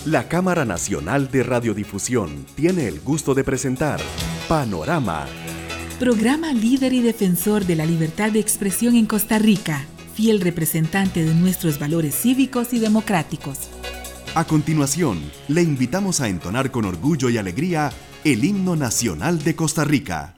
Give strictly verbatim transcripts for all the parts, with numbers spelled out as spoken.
La Cámara Nacional de Radiodifusión tiene el gusto de presentar Panorama. Programa líder y defensor de la libertad de expresión en Costa Rica, fiel representante de nuestros valores cívicos y democráticos. A continuación, le invitamos a entonar con orgullo y alegría el himno nacional de Costa Rica.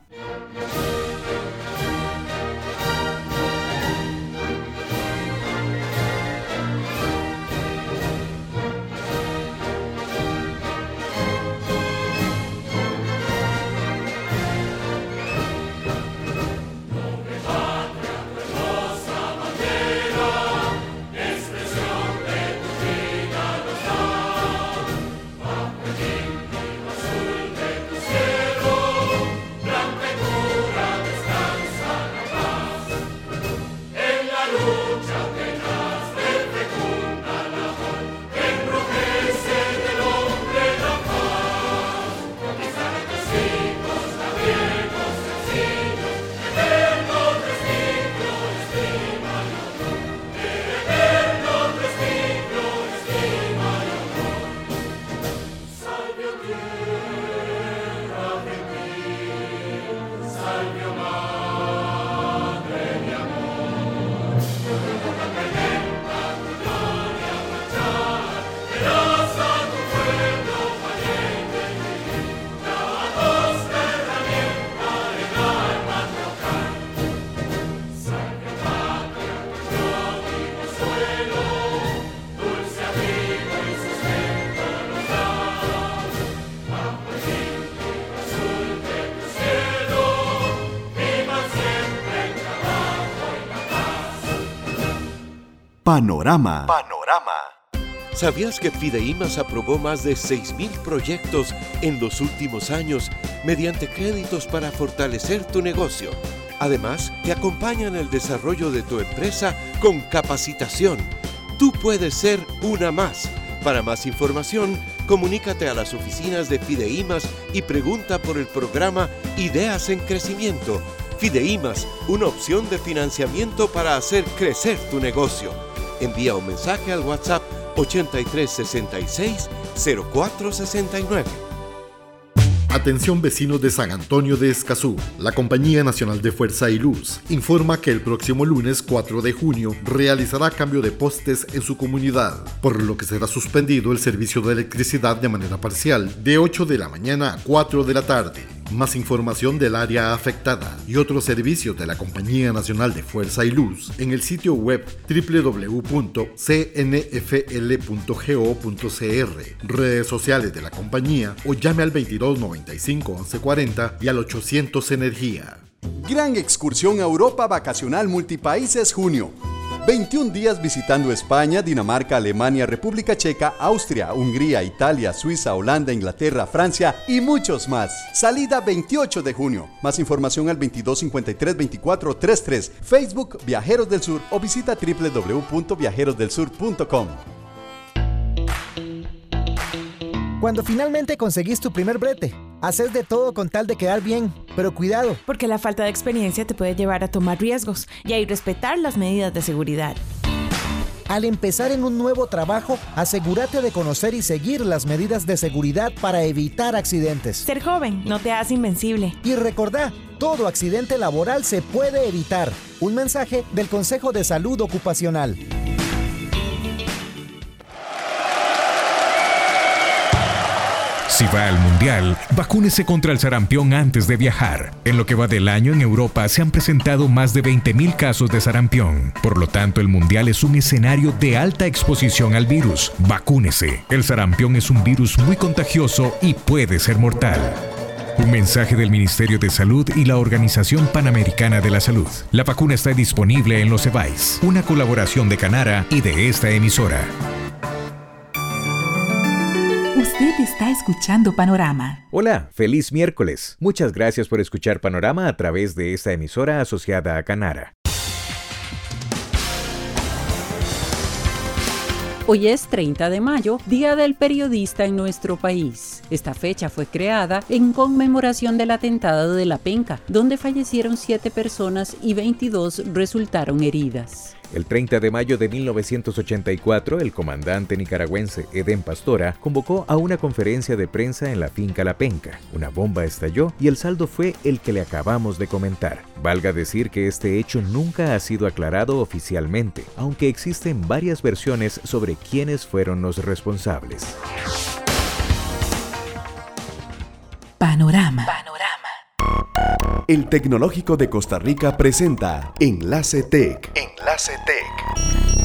Panorama. Panorama. ¿Sabías que Fideimas aprobó más de seis mil proyectos en los últimos años mediante créditos para fortalecer tu negocio? Además, te acompañan el desarrollo de tu empresa con capacitación. Tú puedes ser una más. Para más información, comunícate a las oficinas de Fideimas y pregunta por el programa Ideas en Crecimiento. Fideimas, una opción de financiamiento para hacer crecer tu negocio. Envía un mensaje al WhatsApp ochenta y tres sesenta y seis cero cuatro sesenta y nueve. Atención vecinos de San Antonio de Escazú. La Compañía Nacional de Fuerza y Luz informa que el próximo lunes cuatro de junio realizará cambio de postes en su comunidad, por lo que será suspendido el servicio de electricidad de manera parcial de ocho de la mañana a cuatro de la tarde. Más información del área afectada y otros servicios de la Compañía Nacional de Fuerza y Luz en el sitio web doble u doble u doble u punto c n f l punto go punto c r, redes sociales de la compañía o llame al veintidós noventa y cinco once cuarenta y al ochocientos Energía. Gran excursión a Europa vacacional multipaíses junio. veintiún días visitando España, Dinamarca, Alemania, República Checa, Austria, Hungría, Italia, Suiza, Holanda, Inglaterra, Francia y muchos más. Salida veintiocho de junio. Más información al veintidós cincuenta y tres veinticuatro treinta y tres, Facebook Viajeros del Sur o visita doble u doble u doble u punto viajeros del sur punto com. Cuando finalmente conseguís tu primer brete, haces de todo con tal de quedar bien, pero cuidado. Porque la falta de experiencia te puede llevar a tomar riesgos y a irrespetar las medidas de seguridad. Al empezar en un nuevo trabajo, asegúrate de conocer y seguir las medidas de seguridad para evitar accidentes. Ser joven no te hace invencible. Y recordá, todo accidente laboral se puede evitar. Un mensaje del Consejo de Salud Ocupacional. Si va al Mundial, vacúnese contra el sarampión antes de viajar. En lo que va del año en Europa se han presentado más de veinte mil casos de sarampión. Por lo tanto, el Mundial es un escenario de alta exposición al virus. Vacúnese. El sarampión es un virus muy contagioso y puede ser mortal. Un mensaje del Ministerio de Salud y la Organización Panamericana de la Salud. La vacuna está disponible en los E B A I S, una colaboración de Canara y de esta emisora. Usted está escuchando Panorama. Hola, feliz miércoles. Muchas gracias por escuchar Panorama a través de esta emisora asociada a Canara. Hoy es treinta de mayo, Día del Periodista en nuestro país. Esta fecha fue creada en conmemoración del atentado de La Penca, donde fallecieron siete personas y veintidós resultaron heridas. El treinta de mayo de mil novecientos ochenta y cuatro, el comandante nicaragüense Edén Pastora convocó a una conferencia de prensa en la finca La Penca. Una bomba estalló y el saldo fue el que le acabamos de comentar. Valga decir que este hecho nunca ha sido aclarado oficialmente, aunque existen varias versiones sobre quiénes fueron los responsables. Panorama. Panorama. El Tecnológico de Costa Rica presenta Enlace Tech. Enlace Tech.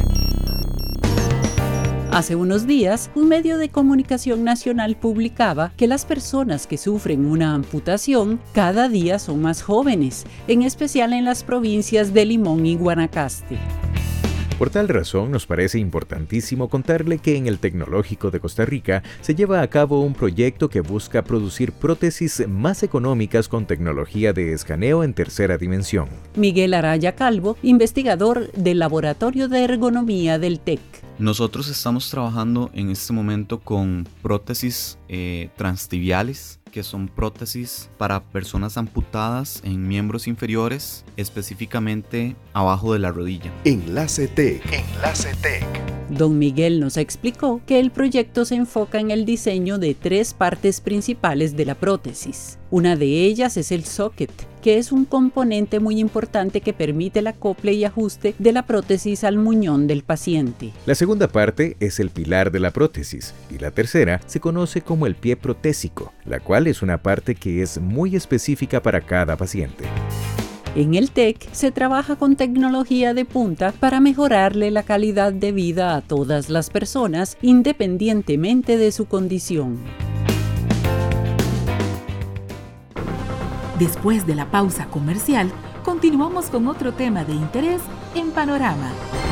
Hace unos días, un medio de comunicación nacional publicaba que las personas que sufren una amputación cada día son más jóvenes, en especial en las provincias de Limón y Guanacaste. Por tal razón, nos parece importantísimo contarle que en el Tecnológico de Costa Rica se lleva a cabo un proyecto que busca producir prótesis más económicas con tecnología de escaneo en tercera dimensión. Miguel Araya Calvo, investigador del Laboratorio de Ergonomía del T E C. Nosotros estamos trabajando en este momento con prótesis eh, transtibiales, que son prótesis para personas amputadas en miembros inferiores, específicamente abajo de la rodilla. Enlace Tech. Enlace Tech. Don Miguel nos explicó que el proyecto se enfoca en el diseño de tres partes principales de la prótesis. Una de ellas es el socket, que es un componente muy importante que permite el acople y ajuste de la prótesis al muñón del paciente. La segunda parte es el pilar de la prótesis y la tercera se conoce como el pie protésico, la cual es una parte que es muy específica para cada paciente. En el T E C se trabaja con tecnología de punta para mejorarle la calidad de vida a todas las personas, independientemente de su condición. Después de la pausa comercial, continuamos con otro tema de interés en Panorama.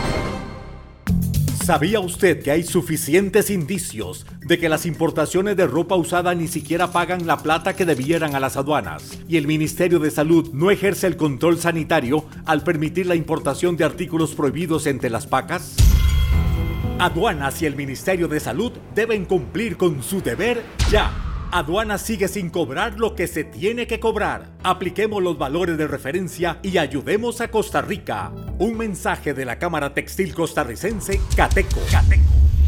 ¿Sabía usted que hay suficientes indicios de que las importaciones de ropa usada ni siquiera pagan la plata que debieran a las aduanas? Y el Ministerio de Salud no ejerce el control sanitario al permitir la importación de artículos prohibidos entre las pacas. Aduanas y el Ministerio de Salud deben cumplir con su deber ya. Aduana sigue sin cobrar lo que se tiene que cobrar. Apliquemos los valores de referencia y ayudemos a Costa Rica. Un mensaje de la Cámara Textil Costarricense, Cateco. Cateco.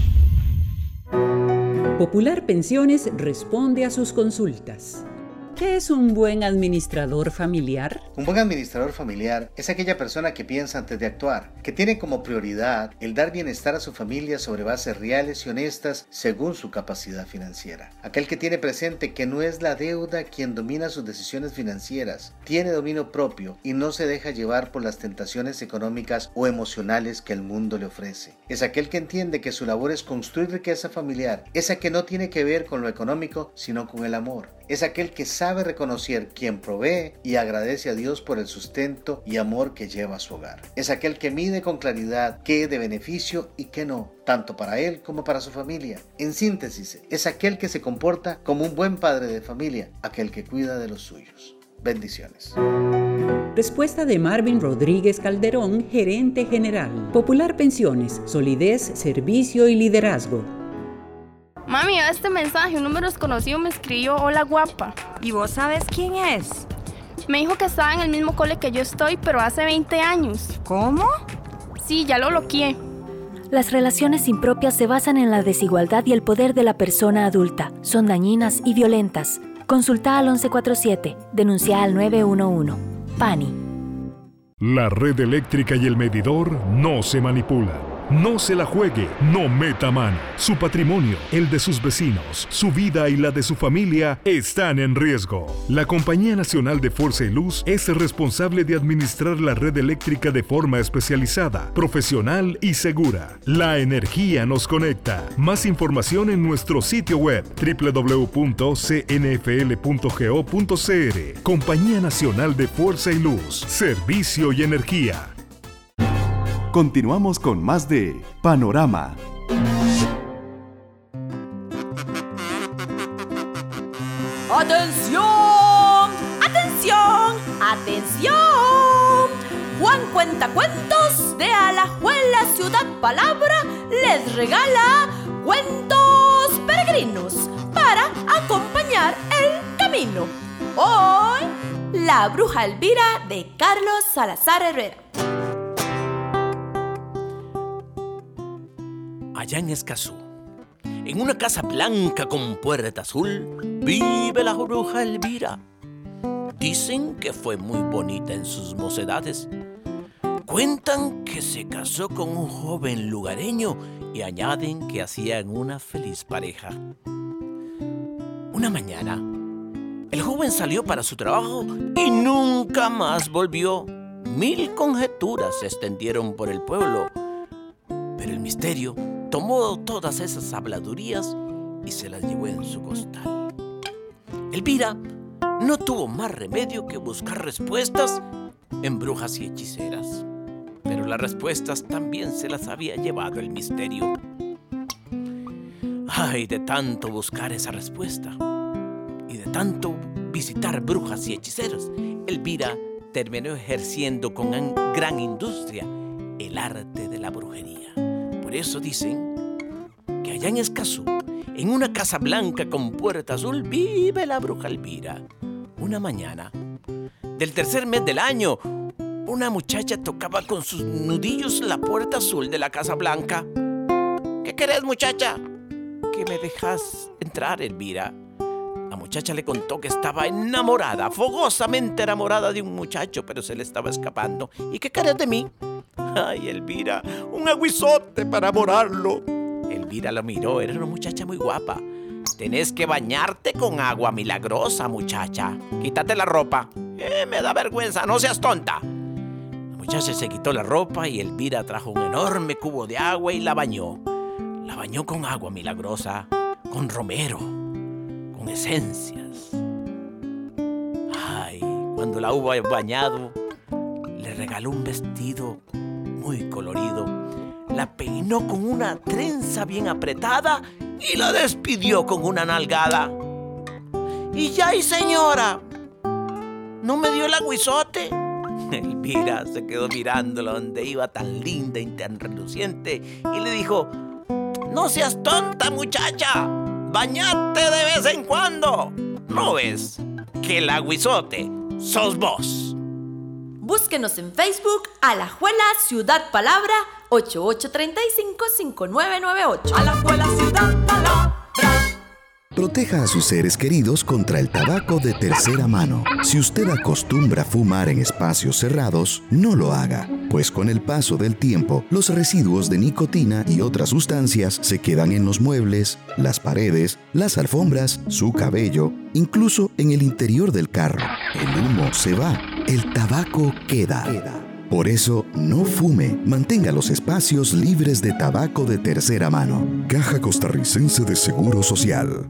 Popular Pensiones responde a sus consultas. ¿Qué es un buen administrador familiar? Un buen administrador familiar es aquella persona que piensa antes de actuar, que tiene como prioridad el dar bienestar a su familia sobre bases reales y honestas según su capacidad financiera. Aquel que tiene presente que no es la deuda quien domina sus decisiones financieras, tiene dominio propio y no se deja llevar por las tentaciones económicas o emocionales que el mundo le ofrece. Es aquel que entiende que su labor es construir riqueza familiar, esa que no tiene que ver con lo económico, sino con el amor. Es aquel que sabe reconocer quien provee y agradece a Dios por el sustento y amor que lleva a su hogar. Es aquel que mide con claridad qué es de beneficio y qué no, tanto para él como para su familia. En síntesis, es aquel que se comporta como un buen padre de familia, aquel que cuida de los suyos. Bendiciones. Respuesta de Marvin Rodríguez Calderón, gerente general. Popular Pensiones, solidez, servicio y liderazgo. Mami, a este mensaje un número desconocido me escribió: hola guapa. ¿Y vos sabes quién es? Me dijo que estaba en el mismo cole que yo estoy, pero hace veinte años. ¿Cómo? Sí, ya lo bloqueé. Las relaciones impropias se basan en la desigualdad y el poder de la persona adulta. Son dañinas y violentas. Consulta al once cuarenta y siete. Denuncia al nueve uno uno. PANI. La red eléctrica y el medidor no se manipulan. No se la juegue, no meta mano. Su patrimonio, el de sus vecinos, su vida y la de su familia están en riesgo. La Compañía Nacional de Fuerza y Luz es responsable de administrar la red eléctrica de forma especializada, profesional y segura. La energía nos conecta. Más información en nuestro sitio web doble u doble u doble u punto c n f l punto go punto c r. Compañía Nacional de Fuerza y Luz, Servicio y Energía. Continuamos con más de Panorama. ¡Atención! ¡Atención! ¡Atención! Juan Cuentacuentos de Alajuela, Ciudad Palabra, les regala cuentos peregrinos para acompañar el camino. Hoy, La Bruja Elvira de Carlos Salazar Herrera. allá en Escazú, en una casa blanca con puerta azul, vive la bruja Elvira. Dicen que fue muy bonita en sus mocedades. Cuentan que se casó con un joven lugareño y añaden que hacían una feliz pareja. Una mañana, el joven salió para su trabajo y nunca más volvió. Mil conjeturas se extendieron por el pueblo, pero el misterio tomó todas esas habladurías y se las llevó en su costal. Elvira no tuvo más remedio que buscar respuestas en brujas y hechiceras, pero las respuestas también se las había llevado el misterio. Ay, de tanto buscar esa respuesta y de tanto visitar brujas y hechiceros, Elvira terminó ejerciendo con gran industria el arte de la brujería. Por eso dicen que allá en Escazú, en una casa blanca con puerta azul, vive la bruja Elvira. Una mañana del tercer mes del año, una muchacha tocaba con sus nudillos la puerta azul de la Casa Blanca. ¿Qué querés, muchacha? Que me dejas entrar, Elvira. La muchacha le contó que estaba enamorada, fogosamente enamorada de un muchacho, pero se le estaba escapando. ¿Y qué querés de mí? Ay, Elvira, un aguizote para morarlo. Elvira lo miró, era una muchacha muy guapa. Tenés que bañarte con agua milagrosa, muchacha. Quítate la ropa. Eh, me da vergüenza, no seas tonta. La muchacha se quitó la ropa y Elvira trajo un enorme cubo de agua y la bañó. La bañó con agua milagrosa, con romero, con esencias. Ay, cuando la hubo bañado, le regaló un vestido muy colorido. La peinó con una trenza bien apretada y la despidió con una nalgada. Y ya, y señora, ¿no me dio el aguizote? Elvira se quedó mirándola donde iba tan linda y tan reluciente y le dijo: no seas tonta, muchacha, bañate de vez en cuando. ¿No ves que el aguizote sos vos? Búsquenos en Facebook, Alajuela Ciudad Palabra, ocho ocho tres cinco, cinco nueve nueve ocho. Alajuela Ciudad Palabra. Proteja a sus seres queridos contra el tabaco de tercera mano. Si usted acostumbra fumar en espacios cerrados, no lo haga, pues con el paso del tiempo, los residuos de nicotina y otras sustancias se quedan en los muebles, las paredes, las alfombras, su cabello, incluso en el interior del carro. El humo se va, el tabaco queda. Por eso, no fume. Mantenga los espacios libres de tabaco de tercera mano. Caja Costarricense de Seguro Social.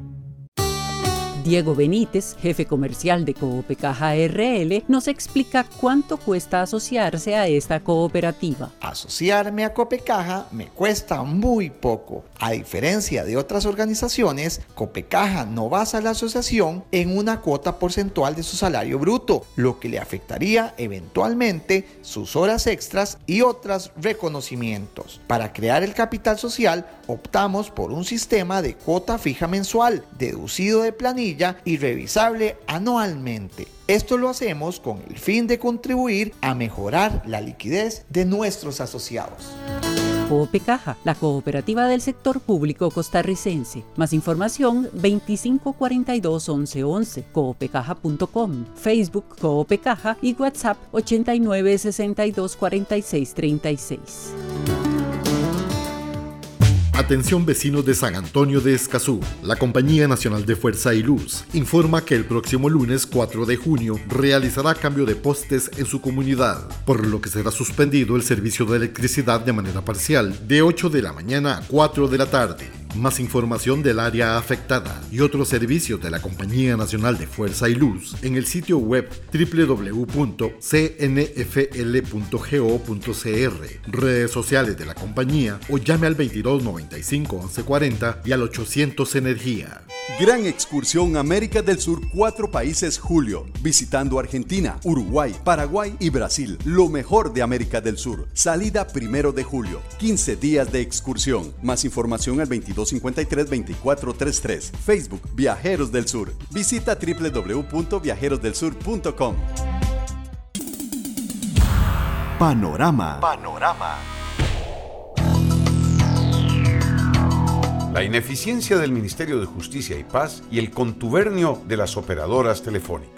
Diego Benítez, jefe comercial de Coopecaja R L, nos explica cuánto cuesta asociarse a esta cooperativa. Asociarme a Coopecaja me cuesta muy poco. A diferencia de otras organizaciones, Coopecaja no basa la asociación en una cuota porcentual de su salario bruto, lo que le afectaría eventualmente sus horas extras y otros reconocimientos. Para crear el capital social, optamos por un sistema de cuota fija mensual, deducido de planilla y revisable anualmente. Esto lo hacemos con el fin de contribuir a mejorar la liquidez de nuestros asociados. Coopecaja, la cooperativa del sector público costarricense. Más información veinticinco cuarenta y dos once once, coopecaja punto com, Facebook Coopecaja y WhatsApp ochenta y nueve sesenta y dos cuarenta y seis treinta y seis. Atención vecinos de San Antonio de Escazú. La Compañía Nacional de Fuerza y Luz informa que el próximo lunes cuatro de junio realizará cambio de postes en su comunidad, por lo que será suspendido el servicio de electricidad de manera parcial de ocho de la mañana a cuatro de la tarde. Más información del área afectada y otros servicios de la Compañía Nacional de Fuerza y Luz en el sitio web doble u doble u doble u punto c n f l punto go punto c r, redes sociales de la compañía o llame al veintidós noventa y cinco once cuarenta y al ochocientos Energía. Gran excursión América del Sur, cuatro países julio, visitando Argentina, Uruguay, Paraguay y Brasil, lo mejor de América del Sur. Salida primero de julio, quince días de excursión. Más información al veintidós cincuenta y tres veinticuatro treinta y tres. Facebook Viajeros del Sur. Visita doble u doble u doble u punto viajeros del sur punto com. Panorama. Panorama. la ineficiencia del Ministerio de Justicia y Paz y el contubernio de las operadoras telefónicas.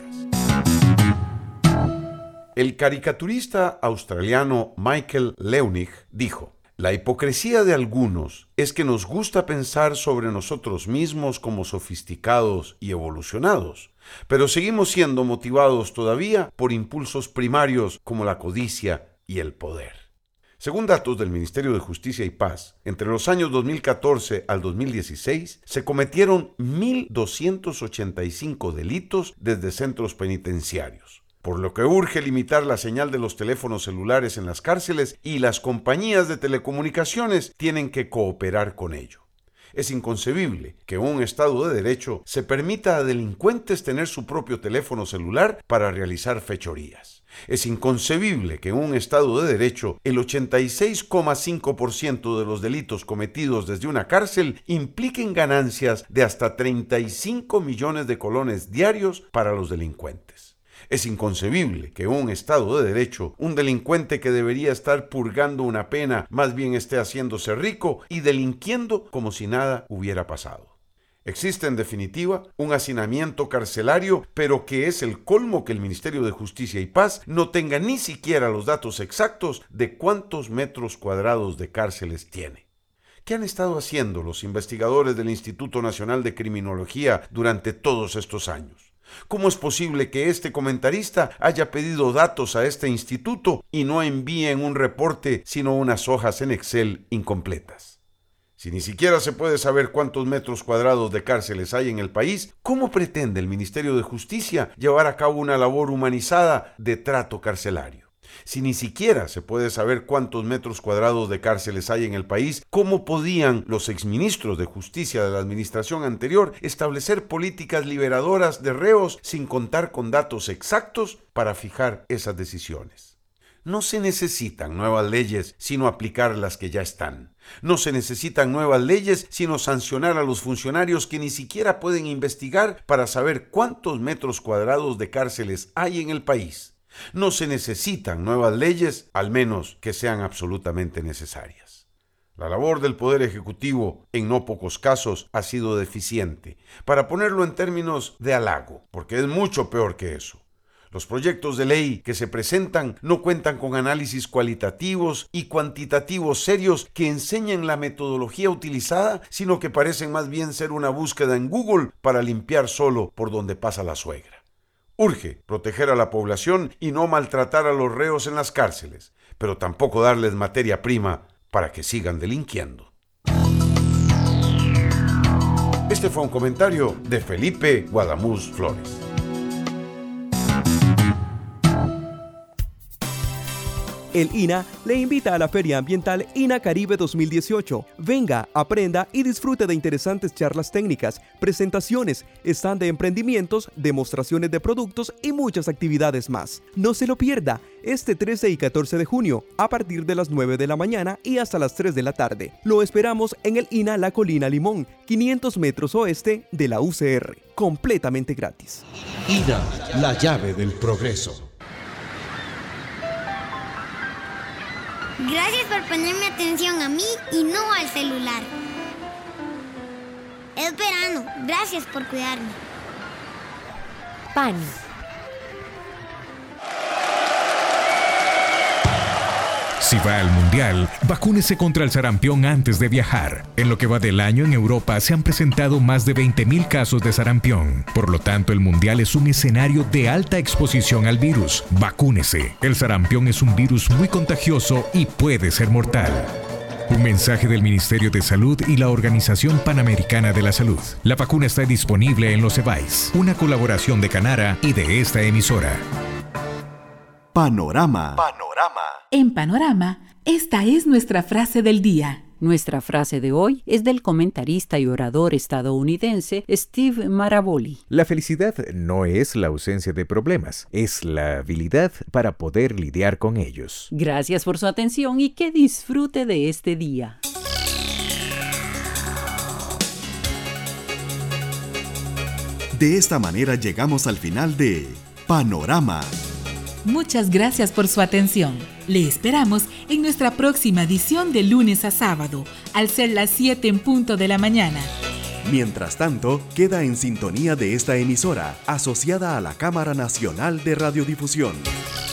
El caricaturista australiano Michael Leunig dijo: la hipocresía de algunos es que nos gusta pensar sobre nosotros mismos como sofisticados y evolucionados, pero seguimos siendo motivados todavía por impulsos primarios como la codicia y el poder. Según datos del Ministerio de Justicia y Paz, entre los años dos mil catorce al dos mil dieciséis se cometieron mil doscientos ochenta y cinco delitos desde centros penitenciarios, por lo que urge limitar la señal de los teléfonos celulares en las cárceles y las compañías de telecomunicaciones tienen que cooperar con ello. Es inconcebible que en un Estado de Derecho se permita a delincuentes tener su propio teléfono celular para realizar fechorías. Es inconcebible que en un Estado de Derecho el ochenta y seis coma cinco por ciento de los delitos cometidos desde una cárcel impliquen ganancias de hasta treinta y cinco millones de colones diarios para los delincuentes. Es inconcebible que en un Estado de Derecho un delincuente que debería estar purgando una pena más bien esté haciéndose rico y delinquiendo como si nada hubiera pasado. Existe en definitiva un hacinamiento carcelario, pero que es el colmo que el Ministerio de Justicia y Paz no tenga ni siquiera los datos exactos de cuántos metros cuadrados de cárceles tiene. ¿Qué han estado haciendo los investigadores del Instituto Nacional de Criminología durante todos estos años? ¿Cómo es posible que este comentarista haya pedido datos a este instituto y no envíen un reporte sino unas hojas en Excel incompletas? Si ni siquiera se puede saber cuántos metros cuadrados de cárceles hay en el país, ¿cómo pretende el Ministerio de Justicia llevar a cabo una labor humanizada de trato carcelario? Si ni siquiera se puede saber cuántos metros cuadrados de cárceles hay en el país, ¿cómo podían los exministros de justicia de la administración anterior establecer políticas liberadoras de reos sin contar con datos exactos para fijar esas decisiones? No se necesitan nuevas leyes, sino aplicar las que ya están. No se necesitan nuevas leyes, sino sancionar a los funcionarios que ni siquiera pueden investigar para saber cuántos metros cuadrados de cárceles hay en el país. No se necesitan nuevas leyes, al menos que sean absolutamente necesarias. La labor del Poder Ejecutivo, en no pocos casos, ha sido deficiente, para ponerlo en términos de halago, porque es mucho peor que eso. Los proyectos de ley que se presentan no cuentan con análisis cualitativos y cuantitativos serios que enseñen la metodología utilizada, sino que parecen más bien ser una búsqueda en Google para limpiar solo por donde pasa la suegra. Urge proteger a la población y no maltratar a los reos en las cárceles, pero tampoco darles materia prima para que sigan delinquiendo. Este fue un comentario de Felipe Guadamuz Flores. El I N A le invita a la Feria Ambiental I N A Caribe dos mil dieciocho. Venga, aprenda y disfrute de interesantes charlas técnicas, presentaciones, stand de emprendimientos, demostraciones de productos y muchas actividades más. No se lo pierda, este trece y catorce de junio, a partir de las nueve de la mañana y hasta las tres de la tarde. Lo esperamos en el I N A La Colina Limón, quinientos metros oeste de la U C R, completamente gratis. I N A, la llave del progreso. Gracias por ponerme atención a mí y no al celular. Es verano, gracias por cuidarme. P A N. Si va al Mundial, vacúnese contra el sarampión antes de viajar. En lo que va del año en Europa se han presentado más de veinte mil casos de sarampión. Por lo tanto, el Mundial es un escenario de alta exposición al virus. Vacúnese. El sarampión es un virus muy contagioso y puede ser mortal. Un mensaje del Ministerio de Salud y la Organización Panamericana de la Salud. La vacuna está disponible en los E B A I S, una colaboración de Canara y de esta emisora. Panorama. Panorama. En Panorama, esta es nuestra frase del día. Nuestra frase de hoy es del comentarista y orador estadounidense Steve Maraboli. La felicidad no es la ausencia de problemas, es la habilidad para poder lidiar con ellos. Gracias por su atención y que disfrute de este día. De esta manera llegamos al final de Panorama. Muchas gracias por su atención. Le esperamos en nuestra próxima edición de lunes a sábado, al ser las siete en punto de la mañana. Mientras tanto, queda en sintonía de esta emisora, asociada a la Cámara Nacional de Radiodifusión.